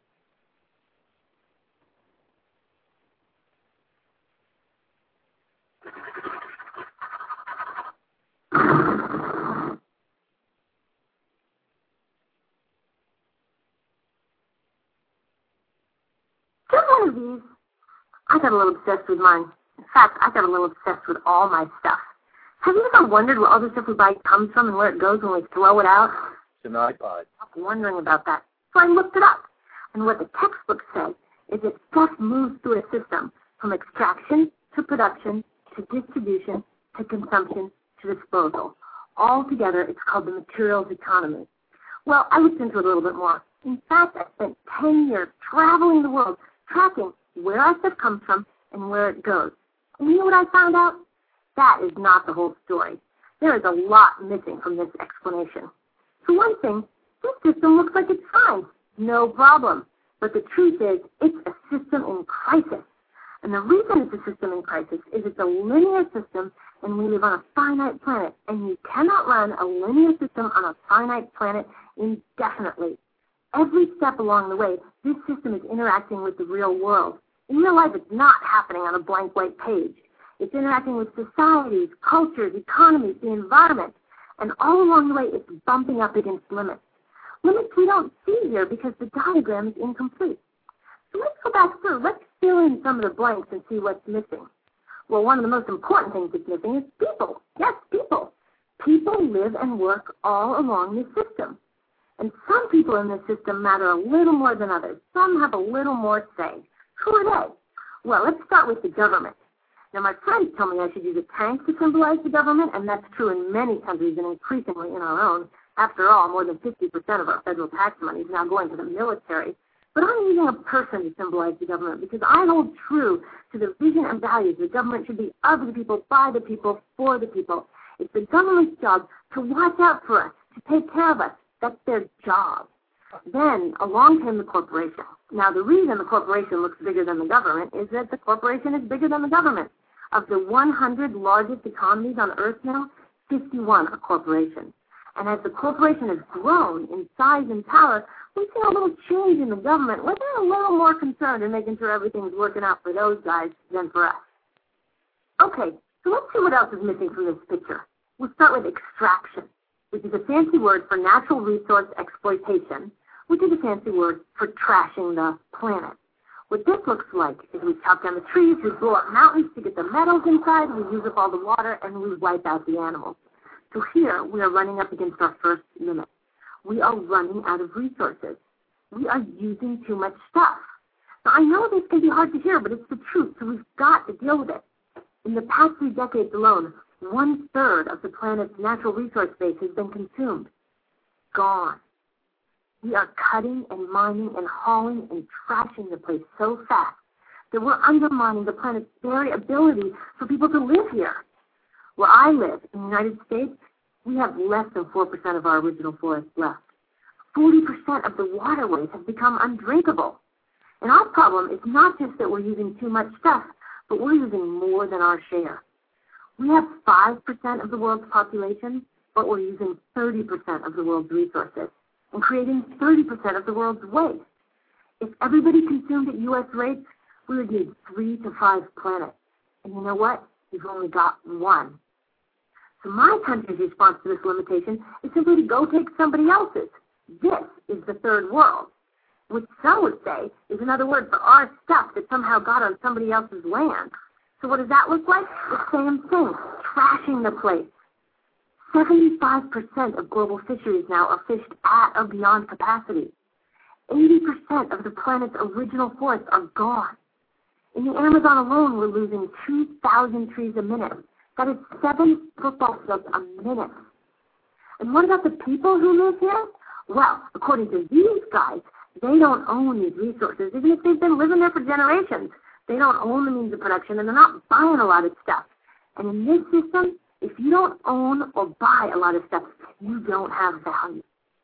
Some of these, I got a little obsessed with mine. In fact, I got a little obsessed with all my stuff. Have you ever wondered where all the stuff we buy comes from and where it goes when we throw it out? an iPod. I'm wondering about that. So I looked it up. And what the textbook said is that stuff moves through a system from extraction to production to distribution to consumption to disposal. Altogether, it's called the materials economy. Well, I looked into it a little bit more. In fact, I spent 10 years traveling the world, tracking where our stuff comes from and where it goes. And you know what I found out? That is not the whole story. There is a lot missing from this explanation. For one thing, this system looks like it's fine. No problem. But the truth is, it's a system in crisis. And the reason it's a system in crisis is it's a linear system and we live on a finite planet. And you cannot run a linear system on a finite planet indefinitely. Every step along the way, this system is interacting with the real world. In real life, it's not happening on a blank white page. It's interacting with societies, cultures, economies, the environment. And all along the way, it's bumping up against limits. Limits we don't see here because the diagram is incomplete. So let's go back through. Let's fill in some of the blanks and see what's missing. Well, one of the most important things that's missing is people. Yes, people. People live and work all along this system. And some people in this system matter a little more than others. Some have a little more say. Who are they? Well, let's start with the government. Now, my friends tell me I should use a tank to symbolize the government, and that's true in many countries and increasingly in our own. After all, more than 50% of our federal tax money is now going to the military. But I'm using a person to symbolize the government because I hold true to the vision and values. The government should be of the people, by the people, for the people. It's the government's job to watch out for us, to take care of us. That's their job. Then along came the corporation. Now, the reason the corporation looks bigger than the government is that the corporation is bigger than the government. Of the 100 largest economies on Earth now, 51 are corporations. And as the corporation has grown in size and power, we've seen a little change in the government where they're a little more concerned in making sure everything's working out for those guys than for us. Okay, so let's see what else is missing from this picture. We'll start with extraction, which is a fancy word for natural resource exploitation, which is a fancy word for trashing the planet. What this looks like is we chop down the trees, we blow up mountains to get the metals inside, we use up all the water, and we wipe out the animals. So here, we are running up against our first limit. We are running out of resources. We are using too much stuff. Now, I know this can be hard to hear, but it's the truth, so we've got to deal with it. In the past 3 decades alone, 1/3 of the planet's natural resource base has been consumed. Gone. We are cutting and mining and hauling and trashing the place so fast that we're undermining the planet's very ability for people to live here. Where I live, in the United States, we have less than 4% of our original forest left. 40% of the waterways have become undrinkable. And our problem is not just that we're using too much stuff, but we're using more than our share. We have 5% of the world's population, but we're using 30% of the world's resources and creating 30% of the world's waste. If everybody consumed at U.S. rates, we would need 3 to 5 planets. And you know what? We've only got 1. So my country's response to this limitation is simply to go take somebody else's. This is the third world, which some would say is another word for our stuff that somehow got on somebody else's land. So what does that look like? The same thing, trashing the place. 75% of global fisheries now are fished at or beyond capacity. 80% of the planet's original forests are gone. In the Amazon alone, we're losing 2,000 trees a minute. That is 7 football fields a minute. And what about the people who live here? Well, according to these guys, they don't own these resources, even if they've been living there for generations. They don't own the means of production, and they're not buying a lot of stuff. And in this system, if you don't own or buy a lot of stuff, you don't have value.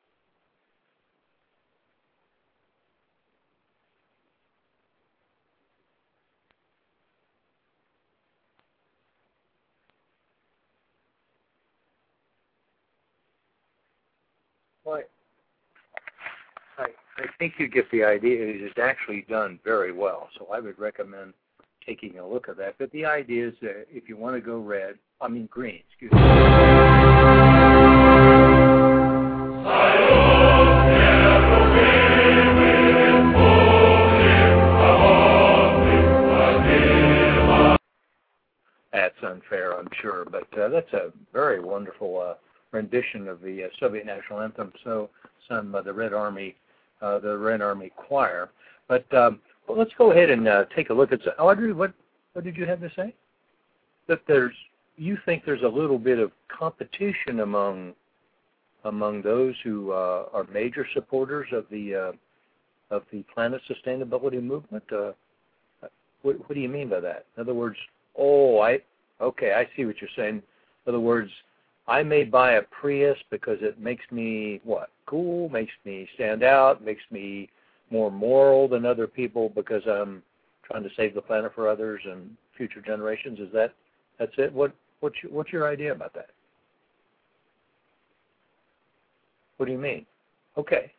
Well, I think you get the idea. It is actually done very well, so I would recommend taking a look at that. But the idea is that if you want to go green, excuse me. That's unfair, I'm sure, but that's a very wonderful rendition of the Soviet national anthem, sung by the Red Army Choir. But well, let's go ahead and take a look at Audrey. What did you have to say? That you think there's a little bit of competition among those who are major supporters of the planet sustainability movement. What do you mean by that? In other words, I see what you're saying. In other words, I may buy a Prius because it makes me cool, makes me stand out, makes me more moral than other people because I'm trying to save the planet for others and future generations. That's it? What's your idea about that? What do you mean? Okay.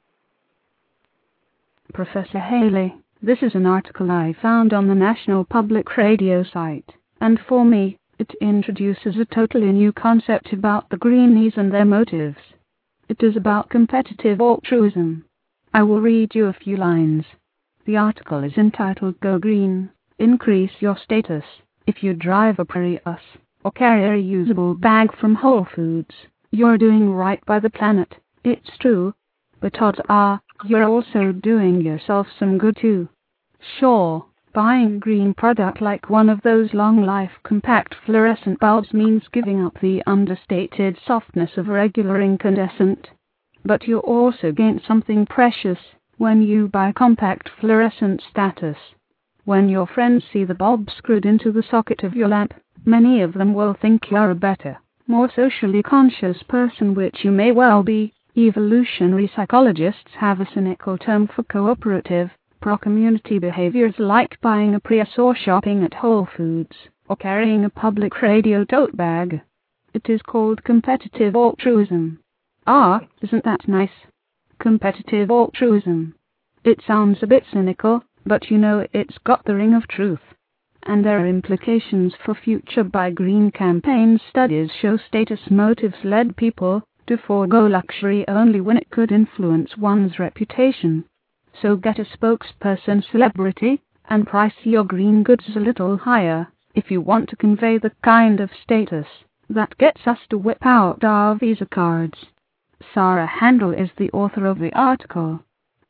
Professor Haley, this is an article I found on the National Public Radio site, and for me, it introduces a totally new concept about the greenies and their motives. It is about competitive altruism. I will read you a few lines. The article is entitled Go Green, Increase Your Status. If you drive a Prius or carry a reusable bag from Whole Foods, you're doing right by the planet. It's true, but odds are you're also doing yourself some good too. Sure, buying a green product like one of those long-life compact fluorescent bulbs means giving up the understated softness of regular incandescent. But you also gain something precious when you buy compact fluorescent status. When your friends see the bulb screwed into the socket of your lamp, many of them will think you're a better, more socially conscious person, which you may well be. Evolutionary psychologists have a cynical term for cooperative, pro-community behaviors like buying a Prius or shopping at Whole Foods, or carrying a public radio tote bag. It is called competitive altruism. Isn't that nice? Competitive altruism. It sounds a bit cynical, but it's got the ring of truth. And there are implications for future Buy Green campaigns. Studies show status motives led people to forego luxury only when it could influence one's reputation. So get a spokesperson celebrity and price your green goods a little higher if you want to convey the kind of status that gets us to whip out our Visa cards. Sarah Handel is the author of the article.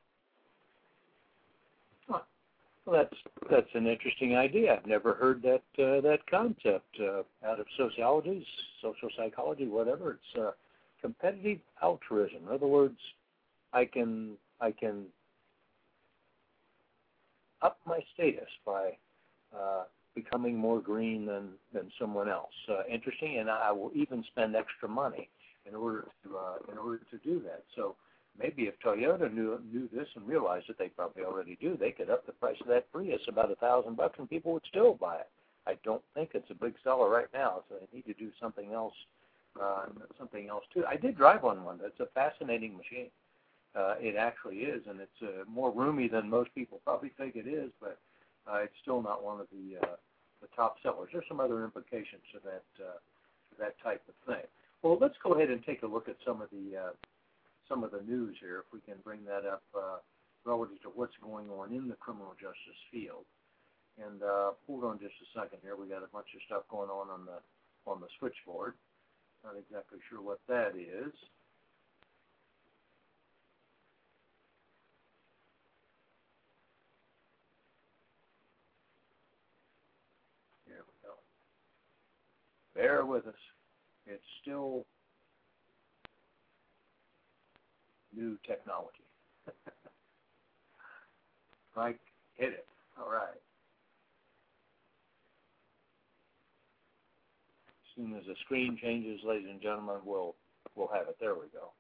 Well, that's an interesting idea. I've never heard that concept out of sociology, social psychology, whatever. It's competitive altruism. In other words, I can up my status by becoming more green than someone else. Interesting, and I will even spend extra money in order to do that. So maybe if Toyota knew this and realized that they probably already do, they could up the price of that Prius about $1,000 and people would still buy it. I don't think it's a big seller right now, so they need to do something else too. I did drive on one. It's a fascinating machine. It actually is, and it's more roomy than most people probably think it is, but it's still not one of the top sellers. There's some other implications to that type of thing. Well, let's go ahead and take a look at some of the news here, if we can bring that up relative to what's going on in the criminal justice field. And hold on just a second here. We got a bunch of stuff going on the switchboard. Not exactly sure what that is. Here we go. Bear with us. It's still new technology. Mike, hit it. All right. As soon as the screen changes, ladies and gentlemen, we'll have it. There we go.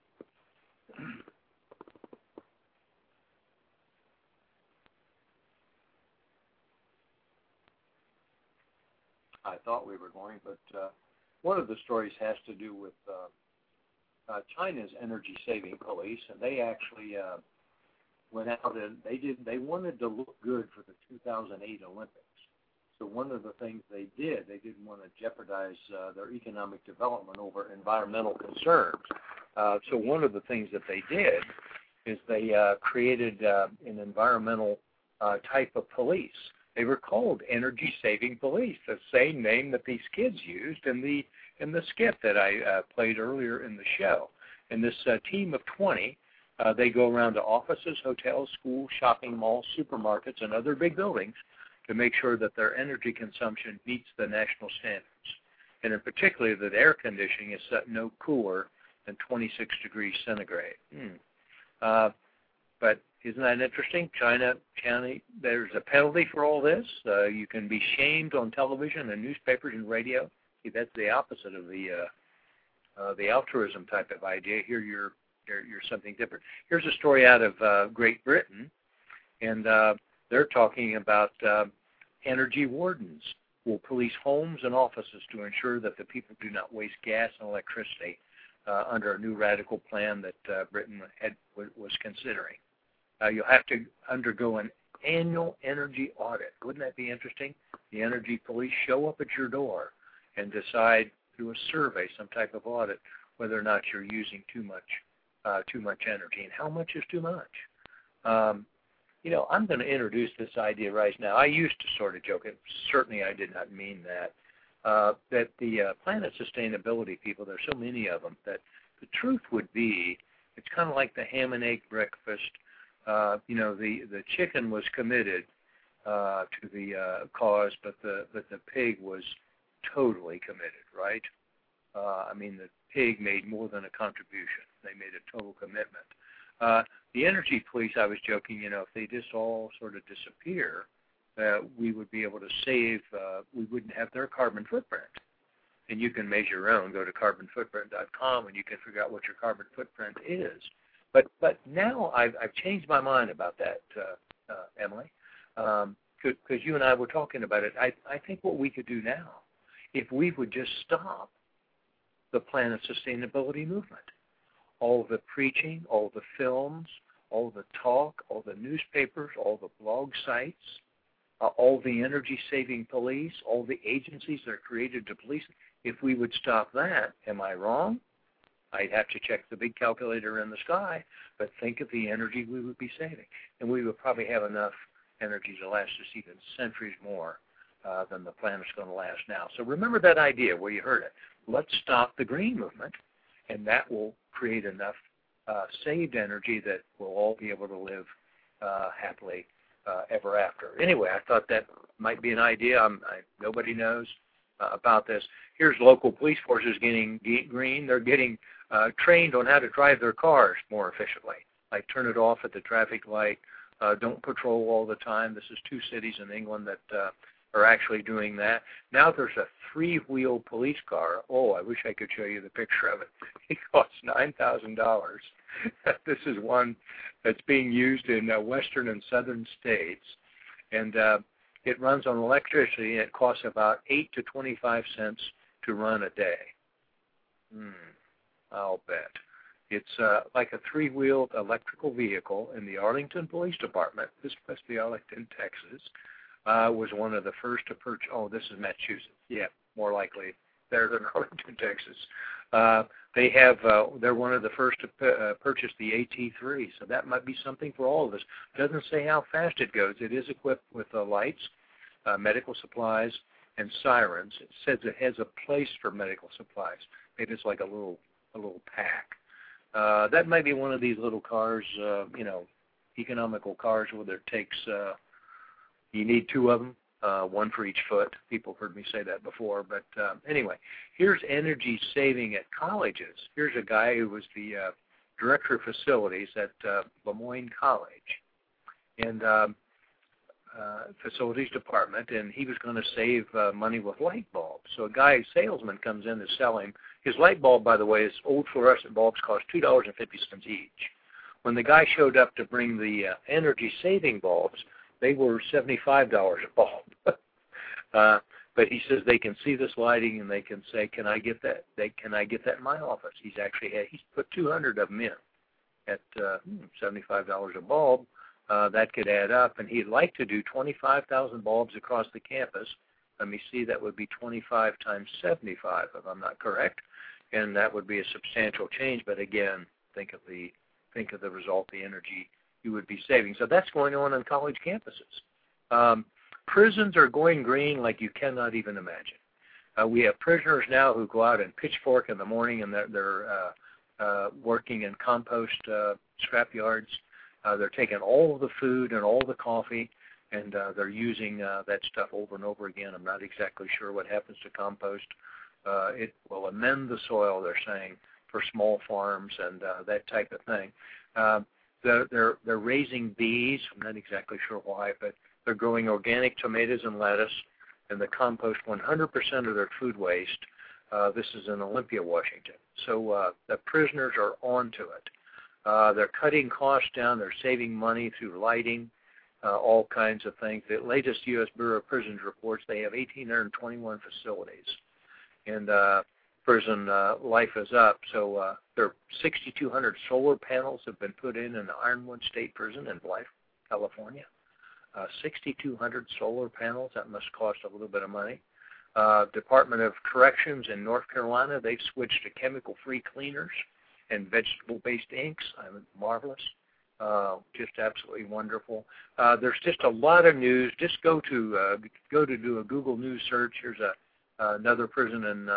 I thought we were going, but one of the stories has to do with China's energy-saving police, and they actually went out and they wanted to look good for the 2008 Olympics. So one of the things they didn't want to jeopardize their economic development over environmental concerns. So one of the things that they did is they created an environmental type of police. They were called Energy Saving Police, the same name that these kids used in the skit that I played earlier in the show. And this team of 20, they go around to offices, hotels, schools, shopping malls, supermarkets, and other big buildings to make sure that their energy consumption meets the national standards. And in particular, that air conditioning is set no cooler than 26 degrees centigrade. But isn't that interesting? China, there's a penalty for all this. You can be shamed on television and newspapers and radio. See, that's the opposite of the altruism type of idea. Here you're something different. Here's a story out of Great Britain, and they're talking about energy wardens will police homes and offices to ensure that the people do not waste gas and electricity under a new radical plan that Britain was considering. You'll have to undergo an annual energy audit. Wouldn't that be interesting? The energy police show up at your door and decide through a survey, some type of audit, whether or not you're using too much energy and how much is too much. I'm going to introduce this idea right now. I used to sort of joke, and certainly I did not mean that, that the planet sustainability people, there's so many of them, that the truth would be it's kind of like the ham and egg breakfast. The chicken was committed to the cause, but the pig was totally committed, right? The pig made more than a contribution. They made a total commitment. The energy police, I was joking, if they just all sort of disappear, we would be able to save, we wouldn't have their carbon footprint. And you can measure your own. Go to carbonfootprint.com and you can figure out what your carbon footprint is. But now I've changed my mind about that, Emily, because you and I were talking about it. I think what we could do now, if we would just stop the planet sustainability movement, all the preaching, all the films, all the talk, all the newspapers, all the blog sites, all the energy-saving police, all the agencies that are created to police, if we would stop that, am I wrong? I'd have to check the big calculator in the sky, but think of the energy we would be saving. And we would probably have enough energy to last us even centuries more than the planet's going to last now. So remember that idea where you heard it. Let's stop the green movement, and that will create enough saved energy that we'll all be able to live happily ever after. Anyway, I thought that might be an idea. Nobody knows about this. Here's local police forces getting green. They're getting trained on how to drive their cars more efficiently. Like turn it off at the traffic light. Don't patrol all the time. This is 2 cities in England that are actually doing that. Now there's a 3-wheel police car. Oh, I wish I could show you the picture of it. It costs $9,000. This is one that's being used in western and southern states, and it runs on electricity, and it costs about 8 to 25 cents to run a day. I'll bet. It's like a 3-wheeled electrical vehicle in the Arlington Police Department. This must be Arlington, Texas. Was one of the first to purchase. Oh, this is Massachusetts. Yeah, more likely there than Arlington, Texas. They're one of the first to purchase the AT3, so that might be something for all of us. Doesn't say how fast it goes. It is equipped with lights, medical supplies, and sirens. It says it has a place for medical supplies. Maybe it's like a little pack. That might be one of these little cars, economical cars where it takes. You need 2 of them, 1 for each foot. People have heard me say that before. But anyway, here's energy saving at colleges. Here's a guy who was the director of facilities at Lemoyne College and facilities department, and he was going to save money with light bulbs. So a salesman comes in to sell him. His light bulb, by the way, is old fluorescent bulbs cost $2.50 each. When the guy showed up to bring the energy-saving bulbs, they were $75 a bulb. But he says they can see this lighting and they can say, "Can I get that? Can I get that in my office?" He's put 200 of them in at $75 a bulb. That could add up, and he'd like to do 25,000 bulbs across the campus. Let me see, that would be 25 times 75, if I'm not correct, and that would be a substantial change. But again, think of the result, the energy you would be saving. So that's going on college campuses. prisons are going green like you cannot even imagine. We have prisoners now who go out and pitchfork in the morning, and they're working in compost scrap yards. They're taking all of the food and all the coffee, and they're using that stuff over and over again. I'm not exactly sure what happens to compost. It will amend the soil, they're saying, for small farms and that type of thing. They're raising bees. I'm not exactly sure why, but they're growing organic tomatoes and lettuce, and the compost 100% of their food waste. This is in Olympia, Washington. So the prisoners are onto it. They're cutting costs down. They're saving money through lighting, all kinds of things. The latest U.S. Bureau of Prisons reports they have 1,821 facilities. And prison life is up. So there are 6,200 solar panels have been put in the Ironwood State Prison in Blythe, California. 6,200 solar panels. That must cost a little bit of money. Department of Corrections in North Carolina, they've switched to chemical-free cleaners and vegetable-based inks. Marvelous. Just absolutely wonderful. There's just a lot of news. Just go to do a Google News search. Here's another prison in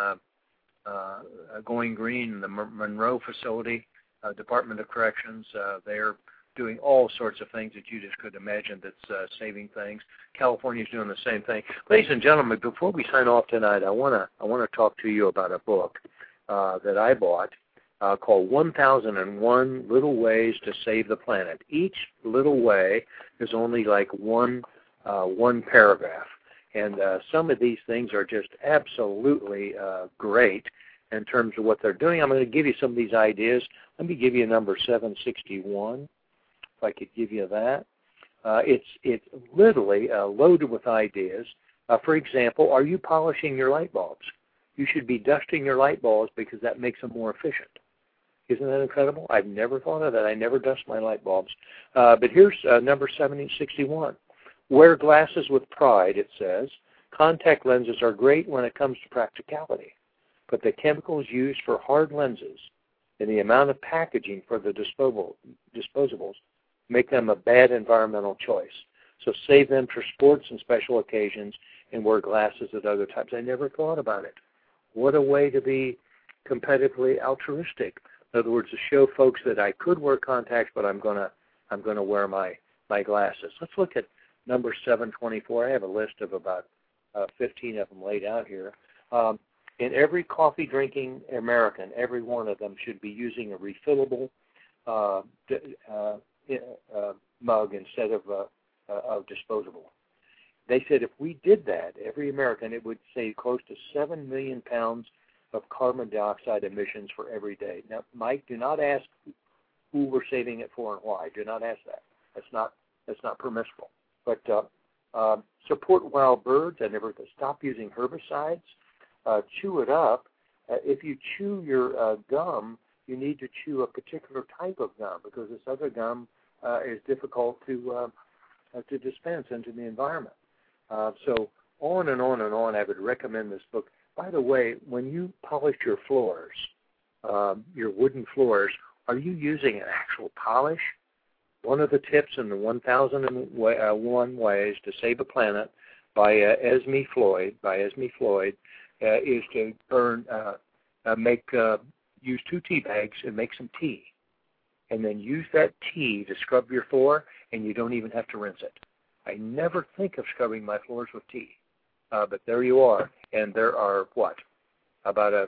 going green, the Monroe facility, Department of Corrections. They're doing all sorts of things that you just could imagine that's saving things. California's doing the same thing. Ladies and gentlemen, before we sign off tonight, I want to talk to you about a book that I bought called 1001 Little Ways to Save the Planet. Each little way is only like one paragraph. And some of these things are just absolutely great in terms of what they're doing. I'm going to give you some of these ideas. Let me give you number 761. If I could give you that. It's literally loaded with ideas. For example, are you polishing your light bulbs? You should be dusting your light bulbs because that makes them more efficient. Isn't that incredible? I've never thought of that. I never dust my light bulbs. But here's number 761. Wear glasses with pride, it says. Contact lenses are great when it comes to practicality, but the chemicals used for hard lenses and the amount of packaging for the disposables make them a bad environmental choice. So save them for sports and special occasions and wear glasses at other times. I never thought about it. What a way to be competitively altruistic. In other words, to show folks that I could wear contacts, but I'm gonna wear my glasses. Let's look at number 724. I have a list of about 15 of them laid out here. In every coffee-drinking American, every one of them should be using a refillable mug instead of disposable. They said if we did that, every American, it would save close to 7 million pounds of carbon dioxide emissions for every day. Now, Mike, do not ask who we're saving it for and why. Do not ask that. That's not permissible. But support wild birds. I never stop using herbicides. Chew it up. If you chew your gum, you need to chew a particular type of gum because this other gum is difficult to dispense into the environment. So on and on and on, I would recommend this book. By the way, when you polish your floors, your wooden floors, are you using an actual polish? One of the tips in the 1001 Ways to Save the Planet by Esme Floyd is to use 2 tea bags and make some tea, and then use that tea to scrub your floor, and you don't even have to rinse it. I never think of scrubbing my floors with tea, but there you are, and there are about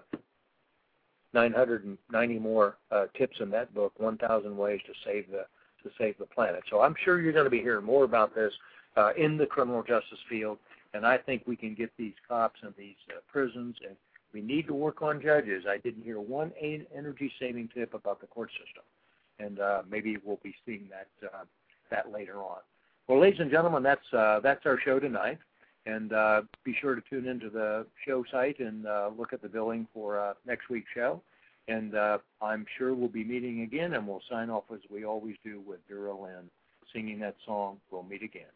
990 more tips in that book, 1,000 Ways to Save the Planet. So I'm sure you're going to be hearing more about this in the criminal justice field, and I think we can get these cops in these prisons, and we need to work on judges. I didn't hear one energy-saving tip about the court system, and maybe we'll be seeing that later on. Well, ladies and gentlemen, that's our show tonight, and be sure to tune into the show site and look at the billing for next week's show. And I'm sure we'll be meeting again, and we'll sign off as we always do with Vera Lynn singing that song, We'll Meet Again.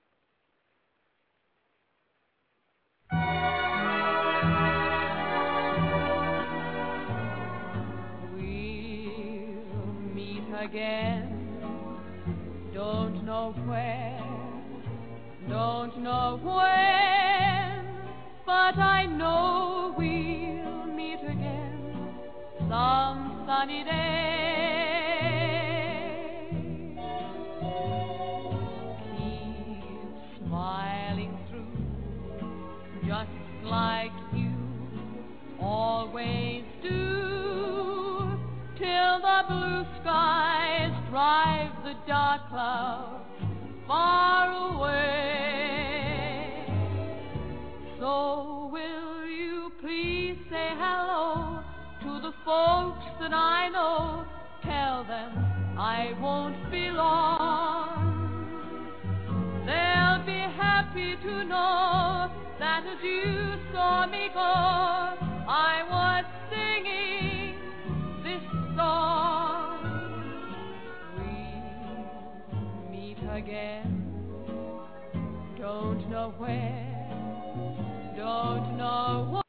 We'll meet again, don't know where, Don't know when, but I know we'll meet again some sunny day. Keep smiling through, just like you always do, till the blue skies drive the dark clouds far away. So will you please say hello to the folks that I know? Tell them I won't be long. They'll be happy to know that as you saw me go, I was singing this song. We'll meet again, don't know where, don't know what.